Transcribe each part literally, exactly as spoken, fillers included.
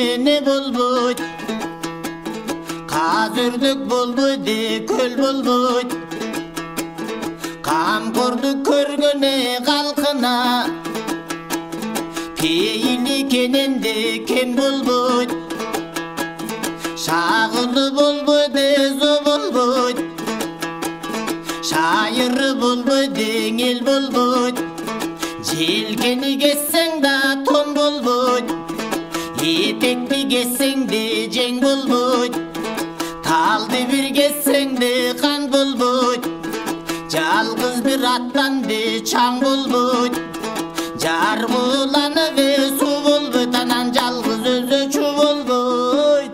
эне болбойт, казырлык болбойт, көл болбойт. Камкордук көргөнө калкына, пейили кененде кем болбойт. Шагылы болбойт, зо болбойт. Шайыры болбойт, эл болбойт. Желкени кессең да тон болбойт. Этекти кессең де жең болбойт. Талды бир кессең де кан болбойт. Жалгыз бир аттанды чаң болбойт. Жар буланып суу болбойт, анан жалгыз өзү чуу болбойт.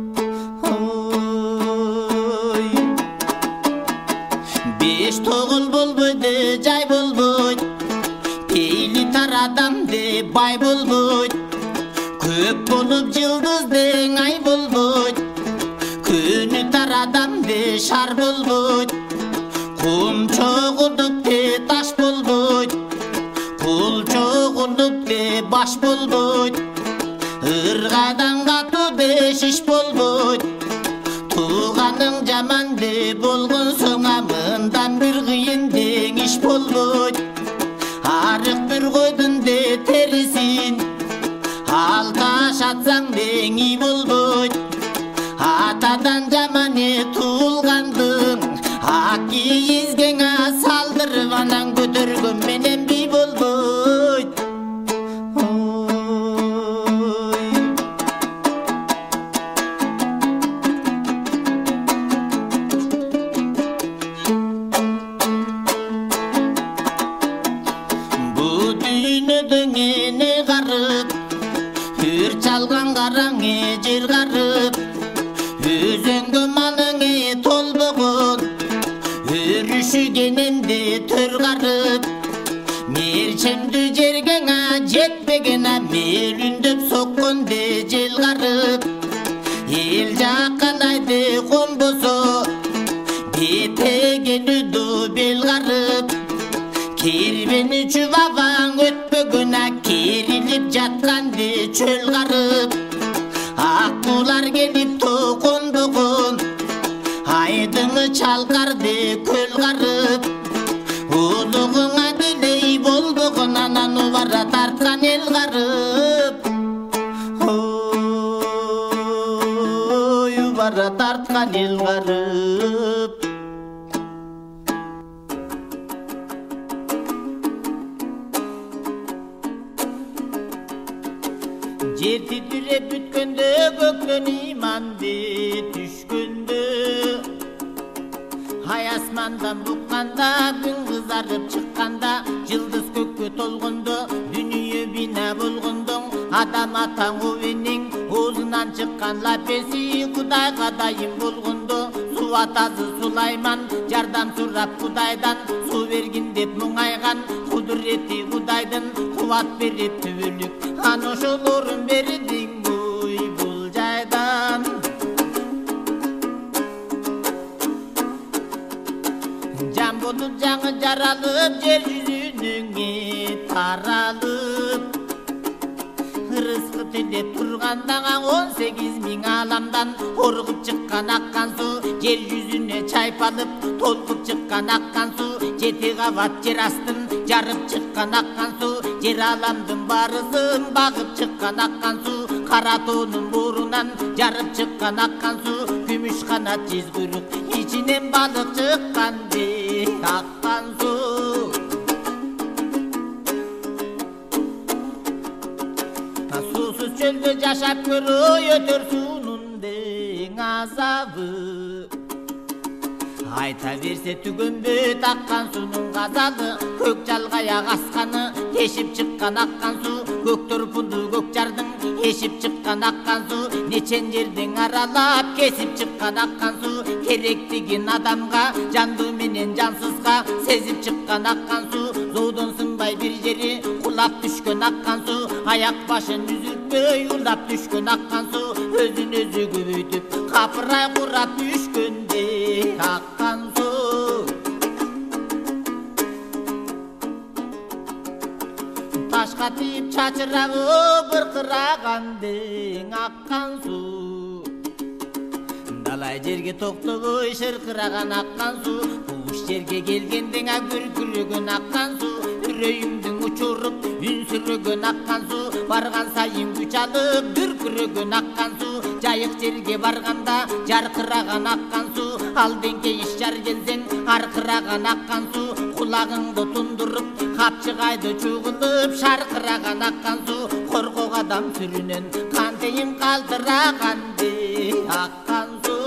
Беш тогул болбойт, жай болбойт. Пейли тар адамды бай болбойт. Көп болуп жылдыздың ай болбойт. Күнү тар адамды шар болбойт. Кум чогулуп те таш болбойт. Кул чогулуп те баш болбойт. Ыргадан катуу шиш болбойт. Тууганың жаманды болгон соң мындан бир кыйын дең иш болбойт. Арык бир койдун де терисин алташ атсаң дең ий болбойт. Атадан жаман туулгандың ак кийизгеңе салдырып анан көтөргөн менен бий болбойт. Бу дүйнөдөн эне карып, үр чалган караңы жер карып, өзөңгө малыңы толбогон, өрүшүгененде төр карып. Мерчемдүү жергеңе жетпеген, мелүндөп сокконде жел карып. Эл жакканайды конбосо, бете келүүдө бел карып. Кербени чубабаң өтпөгөн, керилип жатканды чөл карып. Аккулар келип токонбогон, айдыңы чалкарды көл карып. Улугуңа дилей болбогон, анан убара тарткан эл карып. Ой, убара тарткан эл карып. Жер титиреп бүткөндө, көктөн иманды түшкөндө, ай асмандан букканда, күн кызарып чыкканда, жылдыз көккө толгондо, дүнүйө бина болгондо, адам атаң убенин оозунан чыккан лапеси Кудайга дайым болгондо, суу атасы Сулайман жардам сурап Кудайдан, суу бергин деп муңайган, кудурети Кудайдын кубат берип түбөлүк, аны ошол орун бердиң бой бул жайдан. Жан болуп жаңы жаралып, жер жүзүнүң таралып. Рызкы тилеп турганда он сегиз миң аламдан оргуп чыккан аккан суу, жер жүзүнө чайпалып толкуп чыккан аккан суу, жети кабат жер астын жарып чыккан аккан суу, жер аламдын баарысын багып чыккан аккан суу, кара тоонун боорунан жарып чыккан аккан суу, күмүш канат жүз куйрук ичинен балык чыкканды аккан суу. Суусуз чөлдө жашап көрөй, өтөр суунун дең азабы. Айта берсе түгөнбөт аккан суунун газалы, көк жалгаяк асканы тешип чыккан аккан суу, көк торпунду көк жардын эшип чыккан аккан суу, нечен жерден аралап кесип чыккан аккан суу, керектигин адамга жандуу менен жансызга сезип чыккан аккан суу, зоодон сынбай бир жери кулап түшкөн аккан суу, аяк башын үзүлтпөй улап түшкөн аккан суу, өзүн өзү көбөйтүп капырай курап түшкөндө аккан суу. Таш башка тип чачырагы быркырагандың аккан су далай жерге токтобой шыркыраган аккан су куш жерге келгенден күркүрөгөн аккан су үрөйүмдүн учуруп үнсүрөгөн аккан су барган сайын күч алып дүркүрөгөн аккан су жайык жерге барганда жаркыраган аккан су алдыңке иш жар келсең аркыраган аккан су кулагыңды тундуруп капчыгайды чугулуп шаркыраган аккан су коркок адам сүрүнөн кантейим калтыраганды аккан су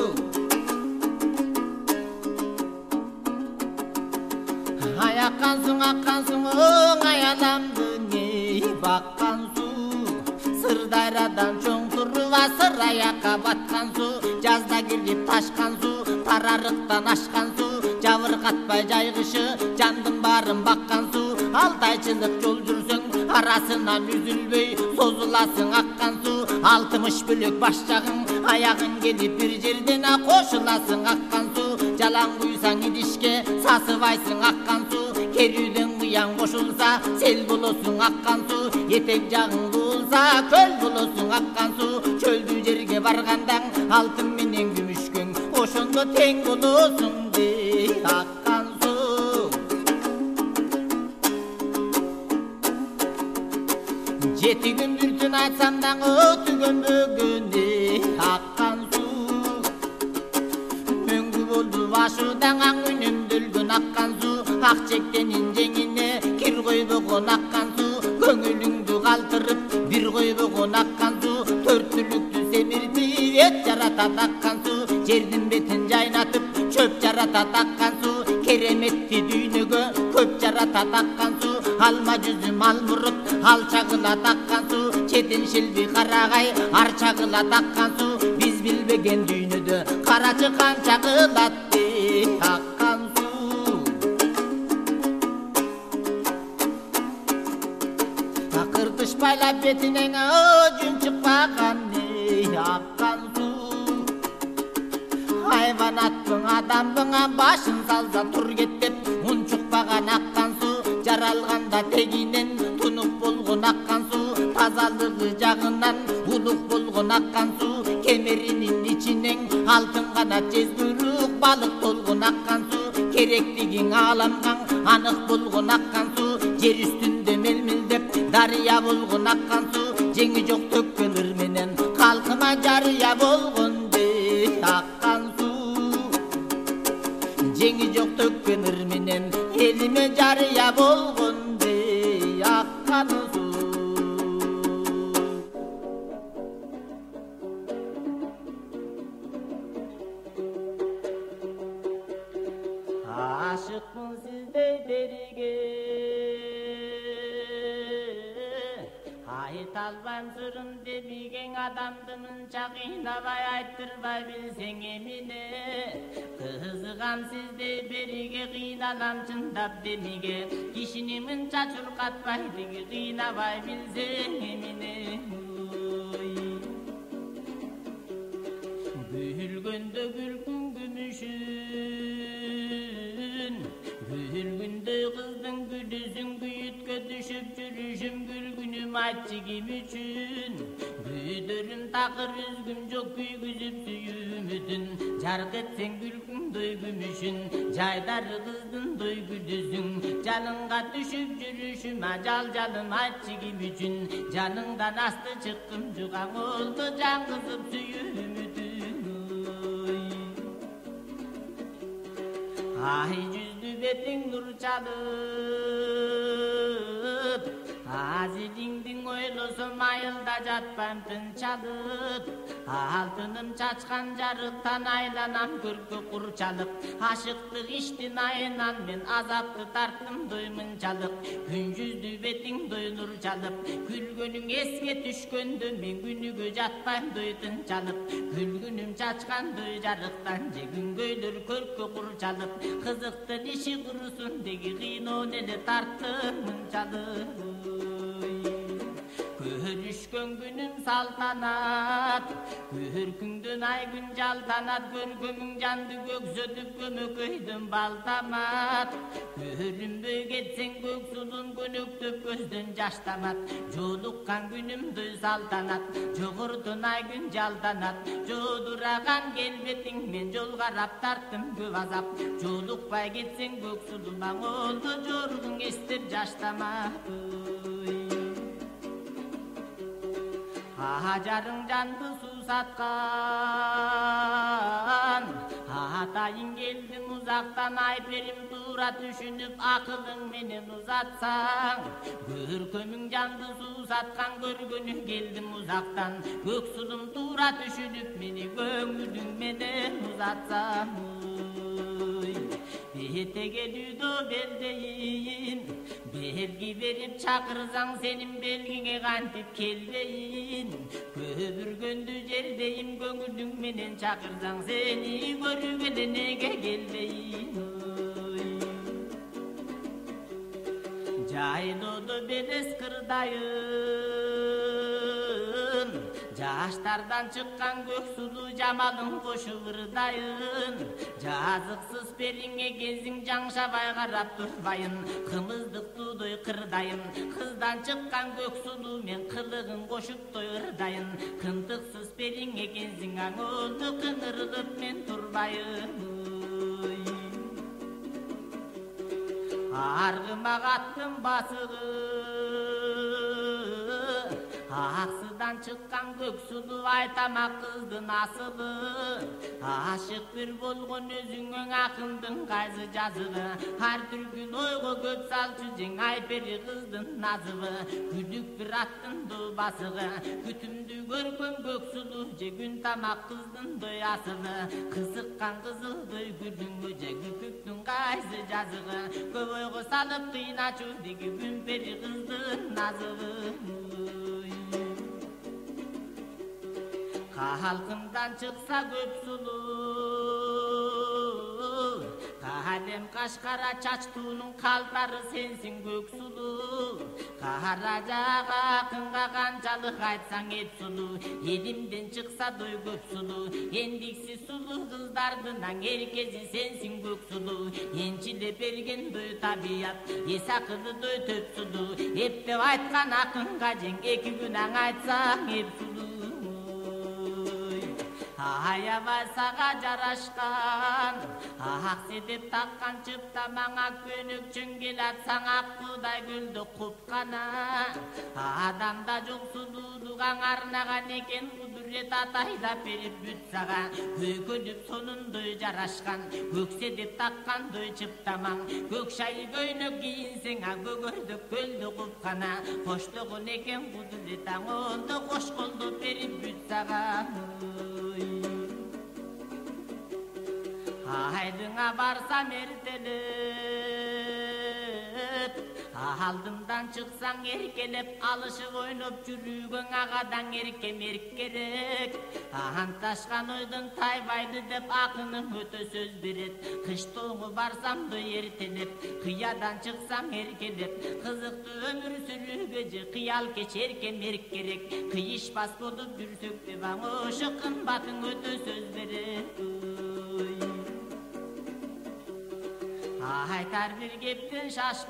ай аккан суң аккан суң оңай адамдың эй баккан су Сырдарядан чоң туруп асыр аякка баткан су жазда кирип ташкан су тарарыктан ашкан су жабыркатпай жайгышы жандын баарын баккан су алтайчылык жол жүрсөң арасынан үзүлбөй созуласың аккан су алтымыш бөлөк баш жагың аягың келип бир жерден кошуласың аккан су жалаң куйсаң идишке сасыбайсың аккан су керүүдөн буяң кошулса сел болосуң аккан су этек жагың болса көл болосуң аккан су чөлдүү жерге баргандаң алтын менен күмүшкөң ошондо тең болосуң дей аккан су жети күн бир түн айтсам дагы түгөнбөгөн аккан су мөңгү болду башуудан аң үнүмдөлгөн аккан су ак чектенин жеңине кир койбогон аккан су көңүлүңдү калтырып бир койбогон аккан су төрттүлүктү семиртип эт жаратат аккан су жердин бетин жайнатып чөп жаратат аккан су кереметти дүйнөгө көп жаратат аккан су алма жүзүм ал мурут ал чагылат аккан су четин шилби карагай ар чагылат аккан су биз билбеген дүйнөдө карачы канча кылат аккан су Кыртышпайлап бетинен жүн чыкпаган аккан су Хайванаттың адамдыңа башын салса тур кет депун чукпаган аккан су жаралганда тегинен тунук болгон аккан су тазалыгы жагынан улук болгон аккан су кемеринин ичинен алтын канат жезбүрүк балык толгон аккан су керектигиң ааламга анык болгон аккан су жер үстүндө мелмилдеп дарыя болгон аккан су жеңи жок төккөн ыр менен калкыма жарыя болгондей аккан су жеңи жок төккөн ыр менен элиме жарыя болгондей аккан су ашыкмын сиздей бериге айта албайм сырын демиген адамды мынча кыйнабай айттырбай билсең эмне кызыгам сиздей бериге кыйналам чындап демиге кишини мынча чуркатпайды кыйнабай билсең эмне күлгөндө күлкүн күмүшүн күлгүндөй кыздын күлүсүн күйүткө түшүп жүрүшүм күлгүнүм айтчы ким үчүн күйдөрүм такыр үзгүм жок күйгүзүп сүйүүмүтүн жарк этсең күлкүндөй күмүшүн жайдары кыздындөй күлүсүң жалынга түшүп жүрүшүм ажал жалым айтчы ким үчүн жаныңдан асты чыккым жугаң олду жан кызып сүйүүмүтүн ай жүздү бетиң нур чалып азилиңдин ойлосом айылда жатпайм тынчалып алтыным чачкан жарыктан айланам көркө курчалып ашыктык иштин айынан мен азапты тарттым дой мынчалык күн жүздү бетиң дой нур чалып күлгөнүң эске түшкөндө мен күнүгө жатпайм дой тынчалып күлгүнүм чачкандой жарыктан же күнгөйлөр көркө курчалып кызыктын иши курусун деги кыйноо эле тарттым мынчалык Görüşkön günüm saltanat, görkündün ay gün jaltanat, görkümün candı göksödüp gömököydüm baltamat. Görünböy ketsen göksulun gönüktüp gözdün jaştamat, jolukkan günümdü saltanat, jogurdun ay gün jaltanat, joduragan kelbetiң men jol karap tarttım көп azap, jolukpay ketsen göksuluma oldu jorgun estep jaştamat. Hajarың жанды сусатқан, атайың келдім ұзақтан, айперім тура түшініп ақылың менен ұзатсаң. Көркөмің жанды сусатқан, көргөнү келдім ұзақтан, көксулум тура түшініп мені көңілің менен ұзатсаң. Бетегелүйдө белдейин, белги берип чакырсаң сенин белгиңе кантип келбейин. Көбүргөндү жердейим, көңүлүң менен чакырсаң сени көрүп эле неге келбейин. Жайлоодо белес кырдайын, жаштардан чыккан көксулуу жамалың кошуп ырдайын. Жазыксыз периңе кезиң жаңшабай карап турбайын, кымыздык туудой кырдайын. Кыздан чыккан көксулуу мен кылыгын кошуп той ырдайын. Кымтыксыз периңе кезиң аңолду кыңырылып мен турбайын. Аргыма каттым басыгы, аксыдан чыккан көксулуу айтамак кыздын асылы. Ашык бир болгон өзүңөң акындын кайсы жазыгы, ар түргүн ойго көп салчу жең айпери кыздын назыбы. Күдүк бир аттын дубасыгы, күтүмдү көркөм көксулуу же күн тамак кыздын дой асылы. Кызыккан кызылдой күдүңгө же күкүктүн кайсы жазыгы, көп ойго салып кыйначу деги күн пери кыздын назыбы. Халкымдан чыкса көп сулуу, калем кашкара чачтуунун калтары сенсиң көксулуу. Кара жага акынга канчалык айтсаң эп сулуу, элимден чыкса дой көп сулуу. Эндикси сулуу кыздардын эркези сенсиң көксулуу. Энчилеп берген дой табият, эс акылы дой төп сулуу. Эптеп айткан акынга жең эки күн аң айтсаң эп сулуу. Аябай сага жарашкан, аксы деп таккан чыптамаңа көнүк чөңгел атсаң аккудай гүлдү купкана. Адамда жок сулуулук аңарнаган экен, кудурет атайлап берип бүт сага. Көйкөлүп сонундой жарашкан, көксе деп таккан дой чыптамаң. Көк шай көйнөк кийинсең а көгөрдөк көлдү купкана. Коштогон экен кудурет аңолду кош колдоп берип бүт сага. Айдыңа барсам эртелеп, алдымдан чыксаң эркелеп, алышып ойноп жүрүүгөң агадан эркем эрк керек. Анташкан ойдон тайбайды деп акының өтө сөз берет. Кыштоого барсам дой эртелеп, кыядан чыксам эркелеп, кызыктуу өмүр сүрүүгө же кыял кечеркем эрк керек. Кыйышпас болуп жүрсөк деп аңа ошо кымбатың өтө сөз берет. Айтар бир кептен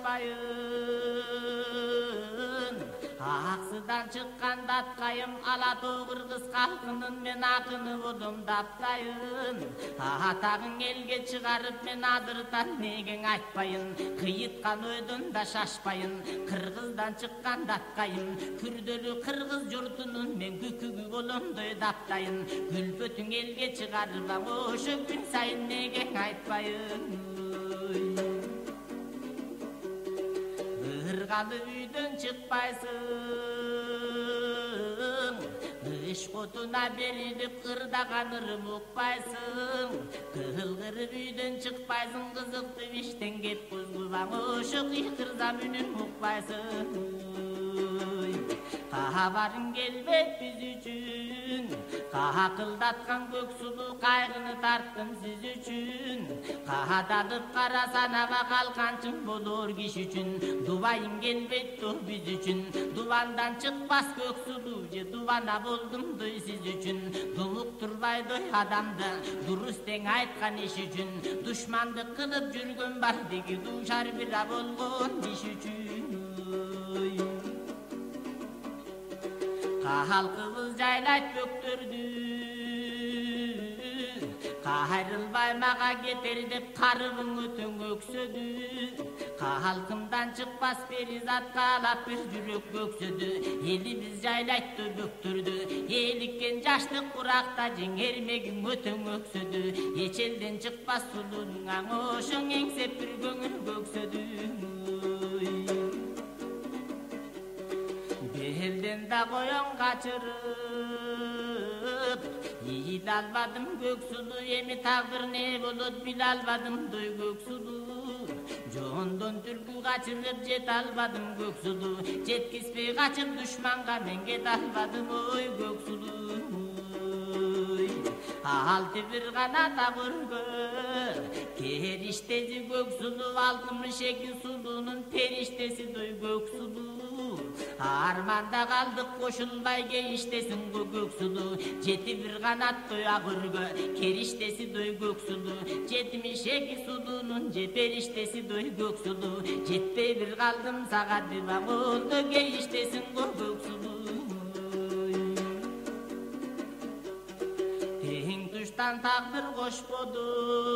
шашпайын, аксыдан чыккан даткайым, ала тоо кыргыз калкынын мен акыны болом даптайын. Атагың элге чыгарып мен адыртан негең айтпайын, кыйыткан ойдон да шашпайын. Кыргыздан чыккан даткайым, күрдөлүү кыргыз журтунун мен күкүгү боломдой даптайын. Күлпөтүң элге чыгарып ошо күн сайын негең айтпайын. Ыргалы үйдөн чыкпайсың, иш котуна берилип ырдаган ырым укпайсың. Кылгыр үйдөн чыкпайсың, кызыктуу иштен кеп кузгубаң, ошо кыйкырзам үнүн укпайсың. Кабарың келбейт биз үчүн, Ақылдаткан көк сулуу кайгыны тарттым сиз үчүн. Кададып кара санаба калканчым болор киши үчүн. Дубайым келбейт то биз үчүн. Дубандан чыкпас көк сулуу же дубана болдум дой сиз үчүн. Думук турбайдой адамды дурус тең айткан иш үчүн. Душмандык кылып жүргөн бар деги душар бира болгон иш үчүн. Халкыбыз жайлайт бөктөрдү, кайрылбай мага кетер деп карыбың өтөң өксөдү. Халкымдан чыкпас перизат каалап бир жүрөк бөксөдү. Элибиз жайлайт бөктөрдү, эликкен жаштык куракта жеңермегиң өтөң өксөдү. Эчелден чыкпас сулуунун аңошуң эңсеп бир көңүл көксөдү. Элден да коён качырып, ийиле албадым көк сулуу. Эми тагдыр не болот биле албадым дой көк сулуу. Жондон түркү качырып жете албадым көк сулуу. Жеткизбей качып душманга мен кете албадым ой көк сулуу. Алты бир гана тагыргө кериштеси көк сулуу. Алтымыш эки сулуунун периштеси дой көк сулуу. Арманда калдык кошулбай кейиштесин көк сулуу. Жети бир канаттой агыргө кериштеси дой көк сулуу. Жетимиш эки сулуунун же периштеси дой көк сулуу. Жетпей бир калдым сага дива болду кейиштесин көк сулуу. Тең туштан тагдыр кошподу,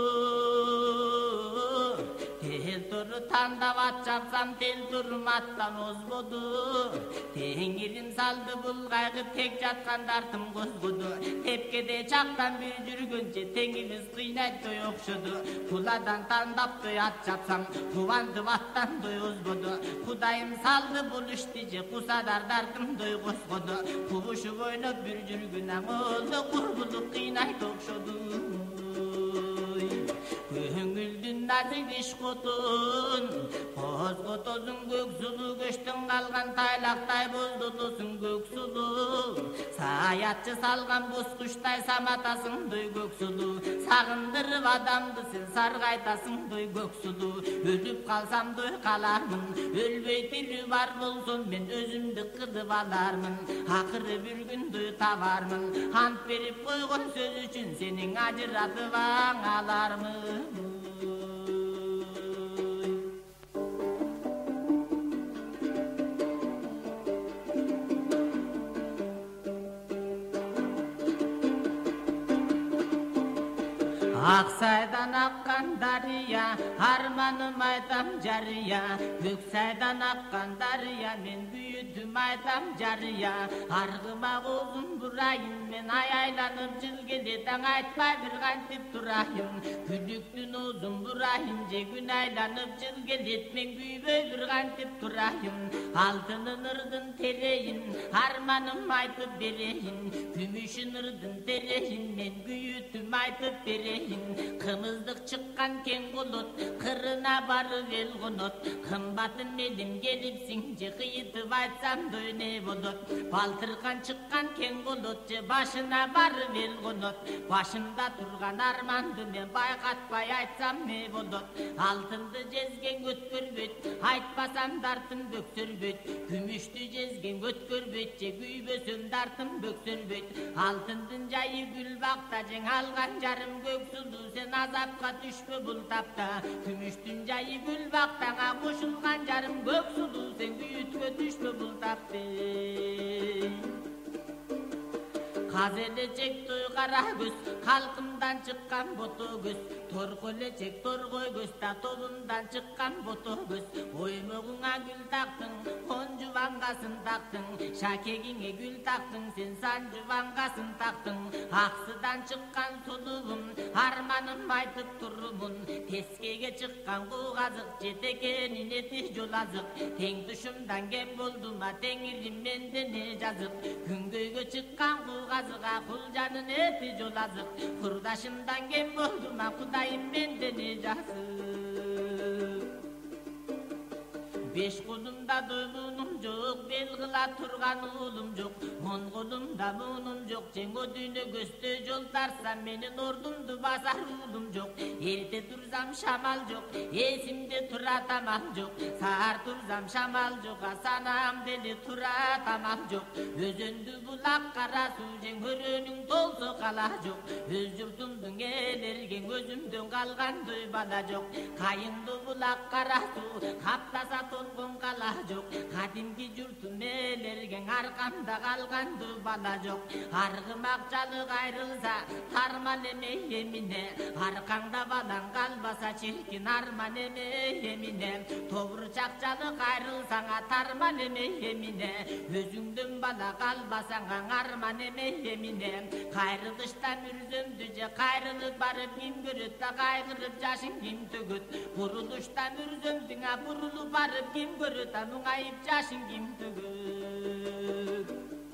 тел туру тандап ат чапсам тел турматтан озбоду. Теңирим салды бул кайгы тек жаткандартым козгоду. Тепкеде чактан бир жүргөнчө теңибиз кыйнайттой окшоду. Куладан тандаптой ат чапсам кубандып аттандой озбоду. Кудайым салды бул ишти же кусадардартымдой козгоду. Кубушуп ойноп бир жүргөн аңолду курбулук кыйнайт окшоду. Көңүлдүн назик иш котун козготосуң көк сулуу. Көчтөн калган тайлактай боздотосуң көк сулуу. Саятчы салган боз куштай саматасың дой көк сулуу. Сагындырып адамды сен саргайтасың дой көк сулуу. Өлүп калсам дой калармын, өлбөй тирүү бар болсом мен өзүмдү кылып алармын. Акыры бир күн дой табармын, ант берип койгон сөз үчүн сенин ажыратып алармын. Аксайдан аккан дарыя, арманым айтам жарыя. Көксайдан аккан дарыя, мен бүйүтүм айтам жарыя. Аргыма колум бурайын, мен аяйланып жыл келет, аң айтпай бир кантип турайын. Күдүктүн озун бурайын, же күн айланып жыл келет, мен күйбөй бир кантип турайын. Алтынын ырдын терейин, арманым айтып берейин. Күмүшүн ырдын терейин, мен күйүтүм айтып берейин. Кымыздык чыккан кең болот, кырына барып эл конот. Кымбатын элим келипсиң, же кыйытып айтсам дой не болот. Балтыркан чыккан кең болот, же башына барып эл конот. Башымда турган арманды мен байкатпай айтсам не болот. Алтынды жезген өткөрбөйт, айтпасам дартым бөксөрбөйт. Күмүштү жезген өткөрбөйт, же күйбөсөм дартым бөксөрбөйт. Алтындын жайы гүл бакта, жең алган жарым көк сулуу. Сен азапка түшпө бул тапта, күмүштүн жайы гүл бактаңа кошулган жарым көк сулуу. Сен күйүткө түшпө бул тапты. Казелечек той кара көз, калкымдан чыккан бото көз. Торколечек торгой көз, та тобундан чыккан бото көз. Оймогуңа гүл тактың, он жубангасын тактың. Шакегиңе гүл тактың, сен сан жубангасын тактың. Аксыдан чыккан сулуум, арманым айтып турумун. Тескеге чыккан куугазык, жетекенин эти жол азык. Тең тушумдан кем болдума, теңирим менден не жазык. Күнгөйгө чыккан куугазыга, кулжанын эти жол азык. Курдашымдан кем болдума, Кудайым менден не жазык. Беш колумда дойлунум жок, бел кыла турган уулум жок, монголумда мунум жок, жеңө дүйнө көстө жол тарсам менин ордумду басар уулум жок, эрте турсам шамал жок, эсимде тура тамак жок, саар турсам шамал жок, санам деле тура тамак жок, өзөндү булак кара суу жеңөрөнүң толсо кала жок, өз журтумдун элерген өзүмдөн калгандой бала жок, кайыңды булак кара суу каптаса толгон кала жок, кадимки журтум элерген аркамда калгандой бала жок, аргым акчалык айрылса тарман эме эмине, аркаңда балаң калбаса чиркин арман эме эмине, тобур чакчалык айрылсаңа тарман эме эмине, өзүңдөн бала калбасаңа арман эме эмине, кайрылыштан үрзөмдү же кайрылып барып ким көрөт да кайгырып жашын ким төгөт, бурулуштан үрзөмдүңө бурулуп барып ким көрөт да муңайып жашын ким төгөт.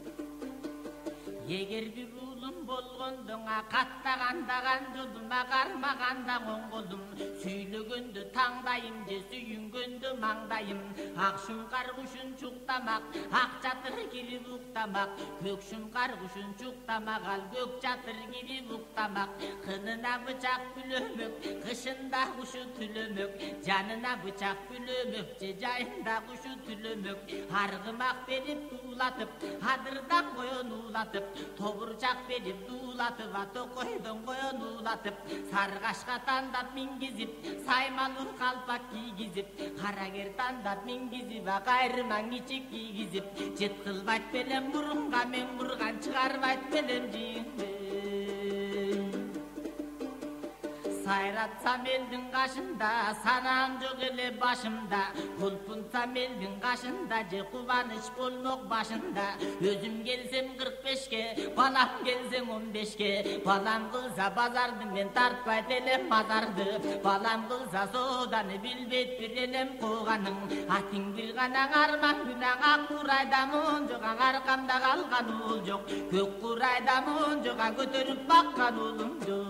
Эгер бир уулум болгондоңа каттагандаган жолума кармаганда коңголум, сүйлөгөндө таңдайым же сүйүнгөндө маңдайым, акшым каргушун чуктамак, ак чатыр кирип уктамак, көкшүм каргушун чуктамак, ал көк чатыр кирип уктамак, кынына бычак бүлөмөк, кышында кушу түлөмөк, жанына бычак бүлөмөк же жайында кушу түлөмөк, аргымак берип туулатып, адырдан коен уулатып, тобурчак берип дуулатып, атокойдон коен уулатып, саргашка тандап мингизип, саймалуу калпак кийгизип, карагер тандап мингизип, кайрымаң ичик кийгизип, жыткылбайт белем мурунга мен мурган чыгарбайт белем жийинди. Сайратсам элдин кашында, санам жок эле башымда, кулпунсам элдин кашында, же кубаныч болмок башында, өзүм келсем кырк бешке, балам келсең он бешке, балам кылса базарды мен тартпайт элем мазарды, балам кылса сооданы билбейт бир элем кууганың, атың бир гана арман күнәң, ак курайда мун жок, аркамда калган уул жок, көк курайда мун жок, көтөрүп баккан уулум жок.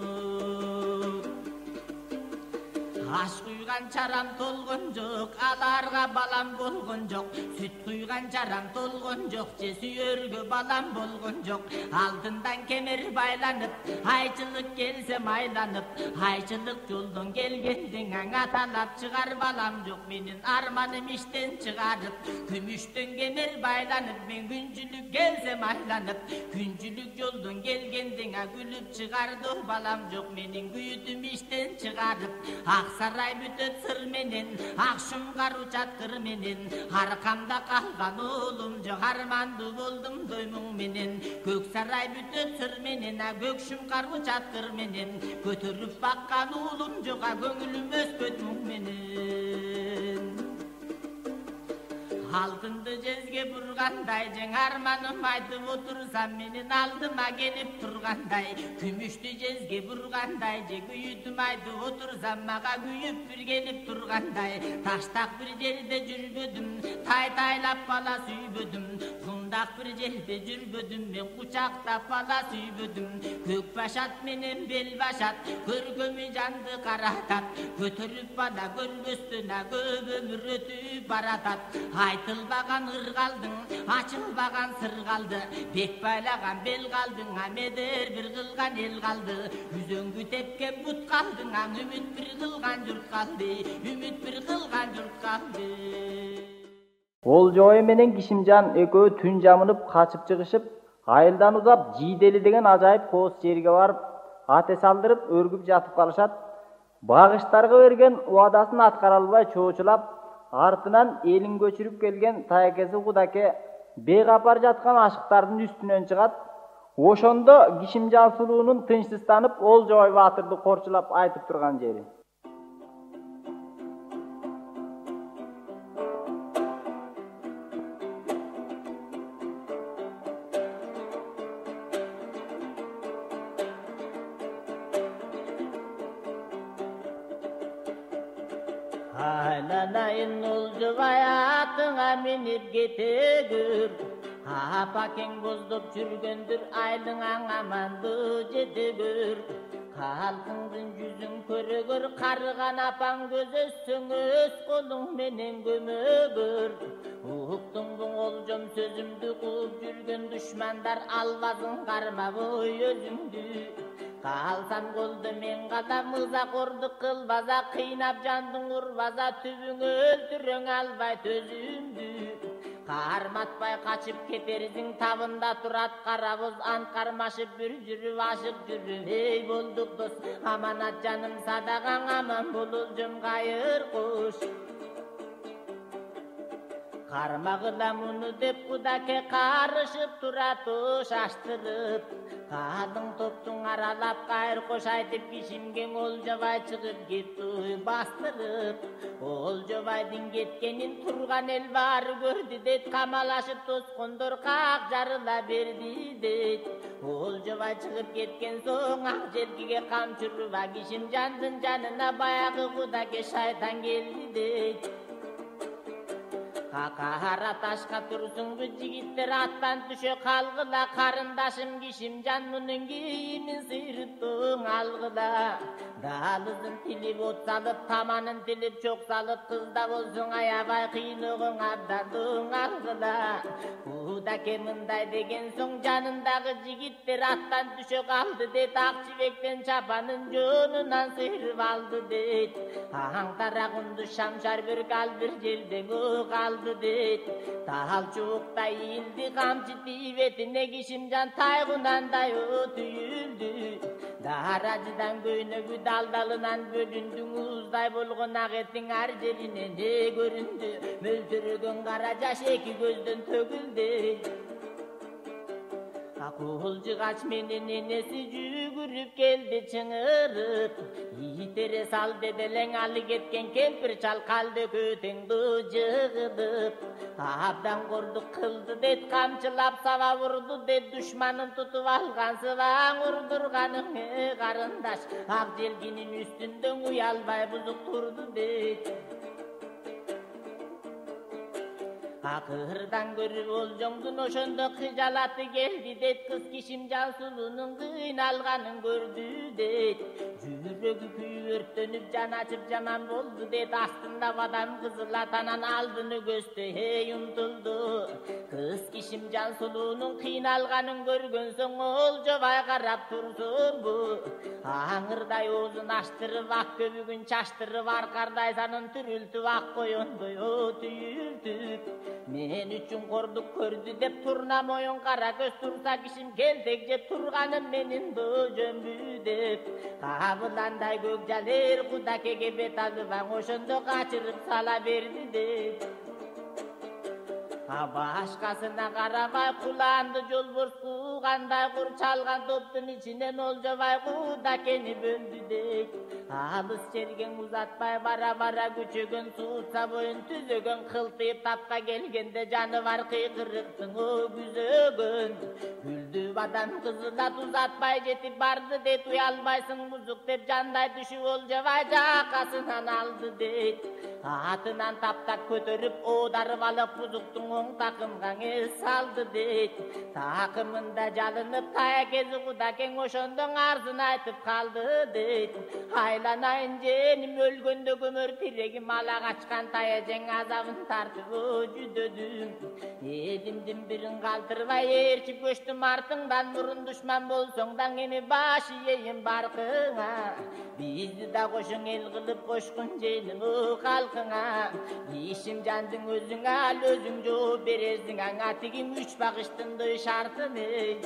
Аш куйган чарам толгон жок, аларга балам болгон жок, сүт куйган чарам толгон жок, же сүйөргө балам болгон жок, алдындан кемер байланып, айчылык келсе майланып, айчылык жолдон келгендиң аталап чыгар балам жок, менин арманым иштен чыгарып, күмүштөн кемер байланып, мен күнчүлүк келсе майланып, күнчүлүк жолдон келгендиң күлүп чыгарды балам жок, менин күйүтүм иштен чыгарып, сарай бүтөт сыр менен, акшым кару чаткыр менен, аркамда калган уулум жок, армандуу болдум доймуң менен, көк сарай бүтөт сыр менен, көкшүм кару чаткыр менен, көтөрүп баккан уулум жок, көңүлүм өспөт муң менен. Алтынды жезге бургандай, жең арманым айтып отурсам, менин алдыма келип тургандай, күмүштү жезге бургандай, же күйүтүм айтып отурсам, мага күйүп бир келип тургандай, таштак бир жерде жүрбөдүм, тай-тайлап бала сүйбөдүм, кундак бир жерде жүрбөдүм, мен кучактап бала сүйбөдүм, көк башат менен бел башат, көргөмү жанды каратат, көтөрүп бала көрбөстөн көп өмүр өтүп баратат, айтылбаган ыр калдың, ачылбаган сыр калды, бек байлаган бел калдың, медер бир кылган эл калды, үзөңгү тепкен бут калдың, үмүт бир кылган журт калды, үмүт бир кылган журт калды. Олжобай менен Кишимжан экөө түн жамынып качып чыгышып, айылдан узап Жийдели деген ажайып кооз жерге барып, ате салдырып өргүп жатып калышат. Багыштарга берген убадасын аткара албай чоочулап, артынан элин көчүрүп келген таякеси Кудаке бейгапар жаткан ашыктардын үстүнөн чыгат. Ошондо Кишимжан сулуунун тынчсызданып Олжобай баатырды корчулап айтып турган жери. Айланайын Олжобай атыңа минип кетегүр, апакең боздоп жүргөндүр, айлыңаң амандуу жетегүр. Калкыңдын жүзүн көрөгөр, карыган апаң көз өссөң өз колуң менен көмөгөр. Уктуң буң ойлом сөзімді қуып жүрген дұшмандар албасын қармап ой өзіңді. Қалсам қолды мен қадам ызақорды қылбаза, қинап жандың ұрбаза, түбің өлтірің албай төзімді. Қарматпай қачып кетерсің, табында тұрат қарабоз, ант қармашып бір жүріп ашып жүріп. Ей болдық дос, аманат жаным садағаң, аман болыл жым қайыр қош. Қармағыда мұны деп Құдаке қарышып тұраты шаштырып. Қадың топтың аралап қайыр қош айтып кишімген Олжабай шығып кетті бастырып. Олжабайдың кеткенін тұрған ел бары көрді дед, қамалашып тосқондор қақ жарыла берді дед. Олжабай шығып кеткен соң ақ желкеге қамшырып, кишім жандың жанына баяғы Құдаке шайтан келді дед. Қара ташқа тұрсың бұ жігіттер аттан түше қалғыла, қарындашым кишім жан мұның киімін сыйрыттың алғыла. Далызын тіліп от салып, таманын тіліп чоқ салып, қызда болсың аябай қиынығың абдардың алғыла. Құдаке мындай деген соң жанындағы жігіттер аттан түше қалды дед, ақ жібектен чапанын жонынан сыйрып алды дед. Аңтарағынды шамшар бір қал бір жерден қалды дед. Тал чуықтай иілді қамчы тибетіне, кишім жан тайғынандай түйілді. Даражыдан көйнөгү далдалынан бөліндің, уыздай болған ағеттің әр жеріне не көрінді. Мөлтірген қара жаш екі көзден төгілді. Қолжығач менен енесі жүгіріп келді чыңырып. Итере сал деделең алы кеткен кемпір чал қалды көтеңді жығылып. Абдан қордық қылды дед, қамчылап сава ұрды дед, дұшманын тұтып алған сываң ұрдырғаның қарындаш. Ақ желгінің үстінден ұялбай бұзық тұрды дед. Ақырдан көріп Олжоңдың ошондо қижалаты келді дед, қыз кишім жан сұлының қиналғанын көрді дед. Жүрегі күйі өрттеніп жан ашып жаман болды дед, астында бадам қызыл атанан алдыны көсті ей ұмтылды. Қыз кишім жан сұлының қиналғанын көрген соң Олжабай қарап тұрсын бұ. Аңырдай оғызын аштырып, ақ көбігін шаштырып, арқардай санын түрілтіп, ақ қойындай түйілтіп. Мен үшін қордық көрді деп тұрна мойын қара көз тұрса, кишім келтек жеп тұрғаным менің жөмбі деп. Қабыландай көк жалер Құдакеге бет алып, ошондо қачырып сала берді деп. Башқасына қарамай құланды жолборс қуғандай, құр чалған топтың ішінен Олжабай Құдакені бөлді дек. Алыс жерген ұзатпай бара-бара күчеген, суытса бойын түзеген, қылтиып тапқа келгенде жаны бар қиқырықтың о күзеген. Күлді бадан қызылат ұзатпай жетіп барды дет, ұялмайсың мұзық деп жандай түші Олжабай жақасынан алды дет. Атынан таптап көтеріп, одарып алып бұзықтың оң тақымған ел салды дет. Тақымында жалынып, тая кезі Құдакең ошондың арзын айтып қалды дет. Айланайын женім өлгенде көмір тирегім, ала қачқан тая жең азабын тартып жүдөдім. Елімдің бірін қалтырбай ерчіп көштім артыңдан, мұрын дұшман болсоңдан ені башы ейін барқыңа. Бізді да қошың ел қылып қошқын женім о қалқыңа. Ешім жандың өзің ал өзің жооп берерсің, аңа тегім үш бағыштынды шартын ей.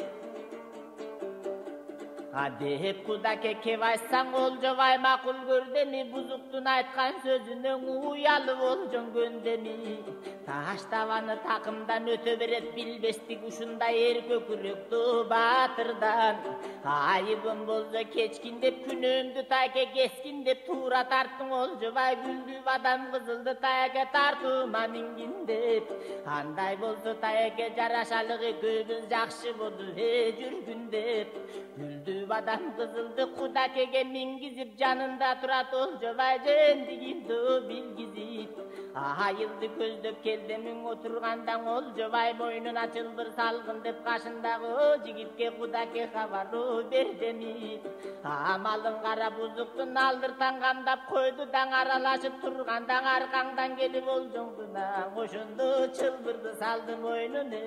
Деп Құдаке кеп айтсаң Олжабай мақұл көрдеми, бұзықтың айтқан сөзінің ұялып Олжон көндеми. Таш табаны тақымдан өте берет, білбестік ұшында ер көкіректі батырдан. Айыбым болса кечкін деп, күнөмді тайке кескін деп, тура тарттың Олжабай, гүлді бадам қызылды тайке тартума мингин деп. Андай болса тайке жарашалығы көбіз жақшы болды е жүргін деп. Гүлді бадам қызылды Құдакеге мингізіп, жанында тұрат Олжабай жендігінді білгізіп. Айылды көздөп келдемиң отургандан Олжобай мойнуна чылбыр салгын деп кашындагы жигитке Кудаке кабаруу бердеми. Амалын кара бузуктун алдыртан камдап койду таң аралашып тургандан аркаңдан келип Олжоңдуна ошондо чылбырды салды мойнуна.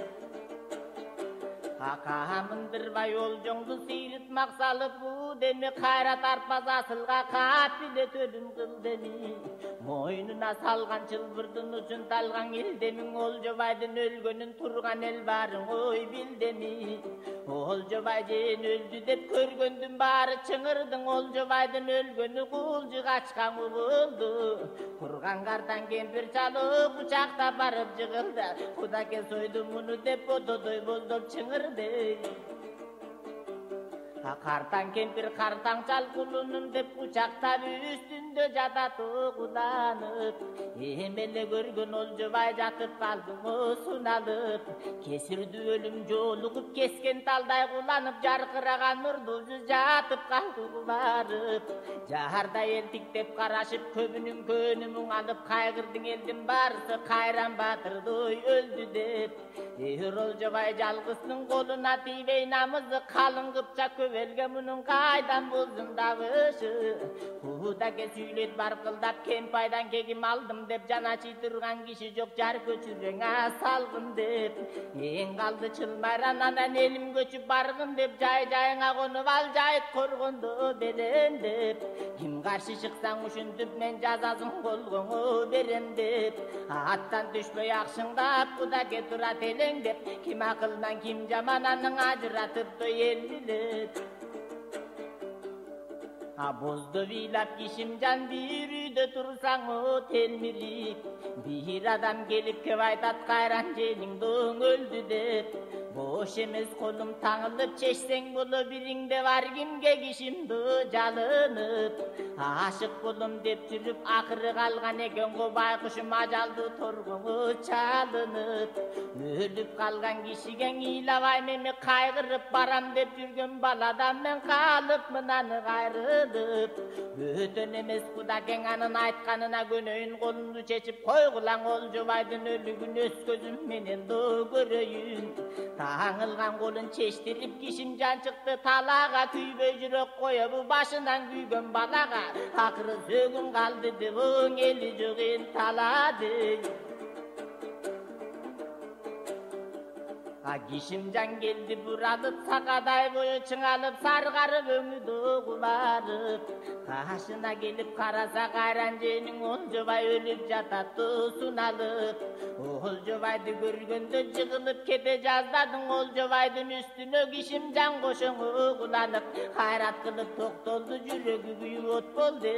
Акамындырбай Олжоңду сыйрытмак салып бу деме кайрат арпаз асылга капилет өлүм кыл деми. Мойнуна салган чылбырдын учун талган элдемиң Олжобайдын өлгөнүн турган эл барын ой билдеми. Олжобай жен өлдү деп көргөндүн баары чыңырдың Олжобайдын өлгөнү кулжу качкан болду. Турган картан кемпир чалып кучактап барып жыгылды. Кудаке сойду муну деп бододой боздоп чыңырды. Картан кемпир картаң чал кулунун деп кучактап үстүндө жатат куланып. Эмеле көргөн Олжобай жатып калды суналып. Кесирдүү өлүм жолугуп кескен талдай куланып, жаркыраган нурдуу жүз жатып калды кубарып. Жаардай элтиктеп карашып көбүнүн көнү муң алып, кайгырдың элдин баарысы Кайран Батырдой өлдү деп. Эр Олжобай жалгыздын колуна тийбей намызы калың кыпчак көбөлгө мунун кайдан болдун табышы. Кудаке сүйлөт баркылдап кем пайдан кегим алдым деп, жана чыйтырган киши жок жар көчүрөңө салгын деп. Эң калды чылмайран анан элим көчүп баргын деп, жай жайыңа конуп ал жайыт коргондо берем деп. Ким каршы чыксаң ушинтип мен жазасын колгоңо берем деп. Аттан түшпөй акшыңдап Кудаке турат элең деп. Ким акылдан ким жаман аның ажыратып той эл билет. А бозду бийлап Кишимжан бир үйдө турсаң о телмирип. Бир адам келип кеп айтат Кайран жениң доң өлдү деп. Бош эмес колум таңылып чечсең боло бириңде бар кимге Кишимди жалынып. Ашык болом деп жүрүп акыры калган экен го байкушум ажалды торгоңо чалынып. Өлүп калган кишиге ыйлабай мени кайгырып барам деп жүргөн баладан мен калып мынаны кайрылып. Бөтөн эмес Кудакең анын айтканына көнөйүн, колумду чечип койгулаң Олжобайдын өлүгүн өз көзүм менен до көрөйүн. Таңылган колун чечтирип Кишимжан чыкты талаага, күйбөй жүрөк коебу башынан күйгөн балага. Акыры сөгүн калды деп оң эли жок эл талады. Кишимжан келди буралып, сакадай бою чыңалып, саргарып өңүдө кубарып. Кашына келип караса Кайран жениң Олжобай өлүп жатат суналып. Олжобайды көргөндө жыгылып кете жаздадың Олжобайдын үстүнө Кишимжан кошоңо куланып. Кайрат кылып токтолду, жүрөгү күйүп от болду.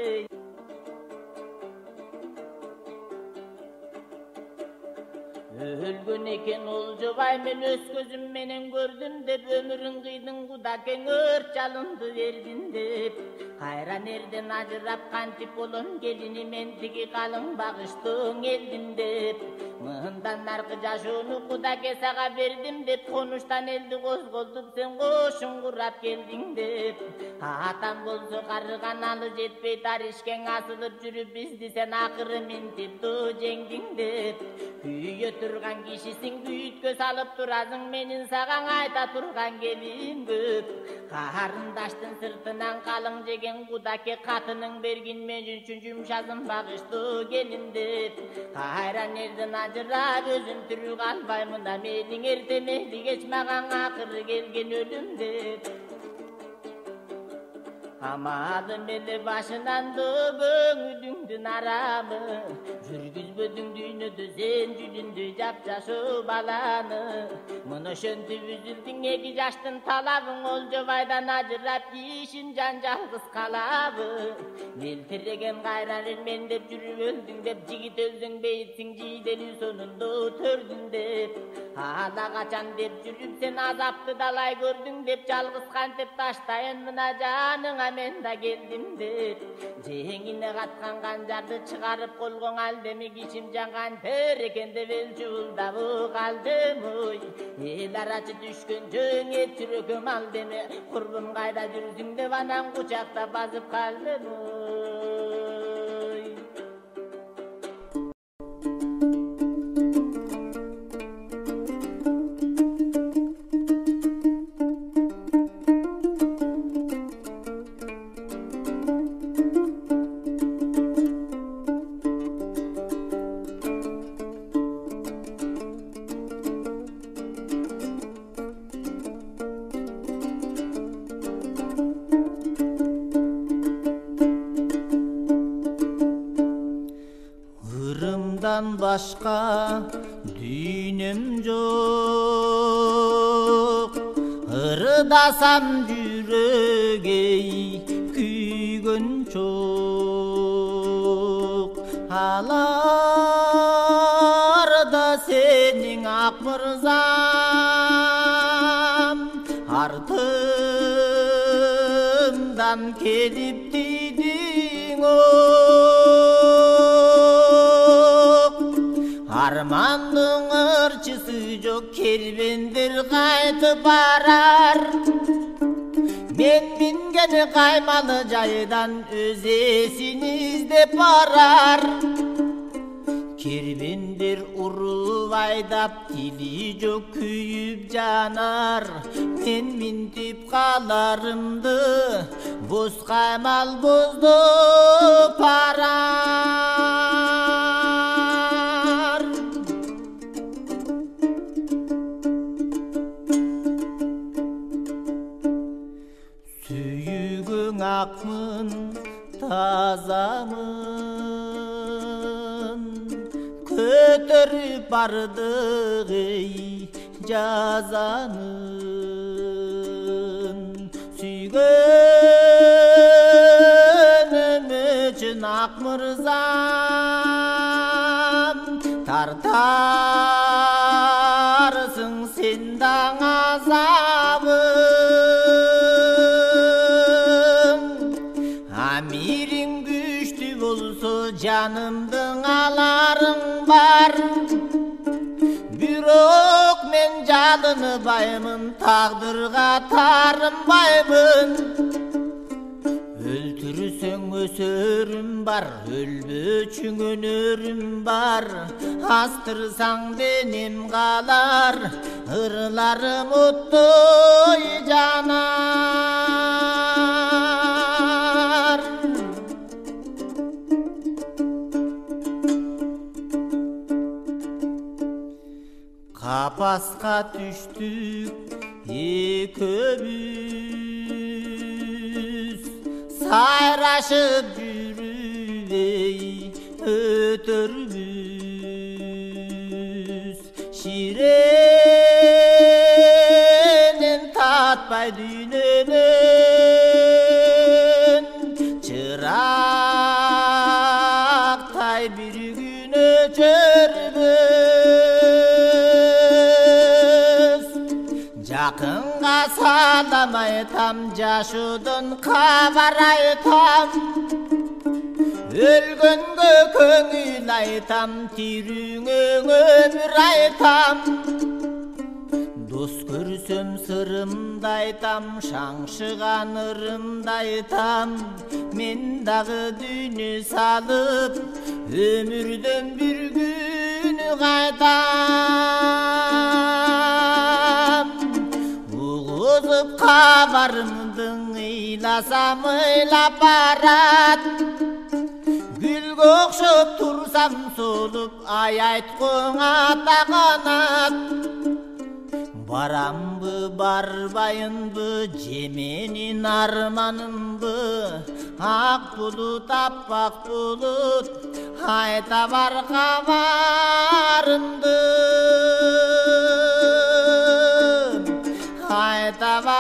Өлгөн экен Олжобай мен өз көзүм менен көрдүм деп, өмүрүн кыйдың Кудакең өр жалынды бердин деп. Кайран эрден ажырап кантип болом келини мен тиги калың багыштың элдим деп. Мындан аркы жашоону Кудаке сага бердим деп, конуштан элди козголтуп сен кошун курап келдиң деп. Атам болсо карыган алы жетпей таришкең асылып жүрүп бизди сен акыры минтип до жеңдиң деп. Күйө турган кишисиң, күйүткө салып турасың, менин сагаң айта турган келим көп. Карындаштын сыртынан калың жеген Кудаке катының бергин мен үчүн жумшадым багыштуу келин деп. Кайран эрден ажырап өзүм тирүү калбаймын, да менин эрте мели кеч мага акыры келген өлүм деп. Амалым эле башынан до көңүлүңдүн арамы, жүргүзбөдүң дүйнөдө сен жүлүндүй жапжашоо баланы. Мына ошентип үзүлдүң эки жаштын талабың, Олжобайдан ажырап Кишимжан жалгыз калабы. Элтиреген Кайран мен деп жүрүп өлдүң деп, жигит өлсөң бейитсиң жийделүү сонундо төрдүң деп. Ала качан деп жүрүп сен азапты далай көрдүң деп, жалгыз кантип таштайын мына жаныңа мен да келдим деп. Жеңине каткан канжарды чыгарып колгоң алдеми, Кишимжан кантер экен деп эл жуулдап калдым ой. Эл арачы түшкөн жөң эт жүрөгүм алдеме, курбум кайда жүрсүң деп анан кучактап басып калдым ой. сыйындан башка дүйнөм жок. Ырдасам жүрөгей күйгөн чок. Аларда сенин ак мырзам артымдан келип тийдиң о. Армандың ырчысы жок, кербендер кайтып барар. Мен минген каймалы жайдан өз эсин издеп барар. Кербендер уруп айдап, тили жок күйүп жанар. Мен минтип каларымды боз каймал боздоп барар. Сүйүгүң акмын, тазамын, көтөрүп бардык эй жазанын. Сүйгөнүм үчүн ак мырзам тартарсың сен даң азабын. Амириң күчтүү болсо жанымдың аларың бар. Бирок мен жалынбаймын, тагдырга тарынбаймын. Өлтүрсөң өсөрүм бар, өлбөчүң өнөрүм бар. Астырсаң денем калар, ырларым оттой жанар. Капаска түштүк экөөбүз, сайрашып жүрүбей өтөрбүз. Ширенен татпай дүйнөнөн, чырактай бир күн өчөрбүз. Жакынга салам айтам, жашоодон кабар айтам. Өлгөнгө көңүл айтам, тирүүңө өмүр айтам. Дос көрсөм сырымды айтам, шаңшыган ырымды айтам. Мен дагы дүйнө салып, өмүрдөн бир күн кайтам. Угузуп кабарымдың ыйласам ыйлап барат. Гүлгө окшоп турсам солуп, ай айткоң ата канат. Барамбы барбайынбы, жеменин арманымбы. Ак булут, аппак булут, айта бар кабарымды. Айта бар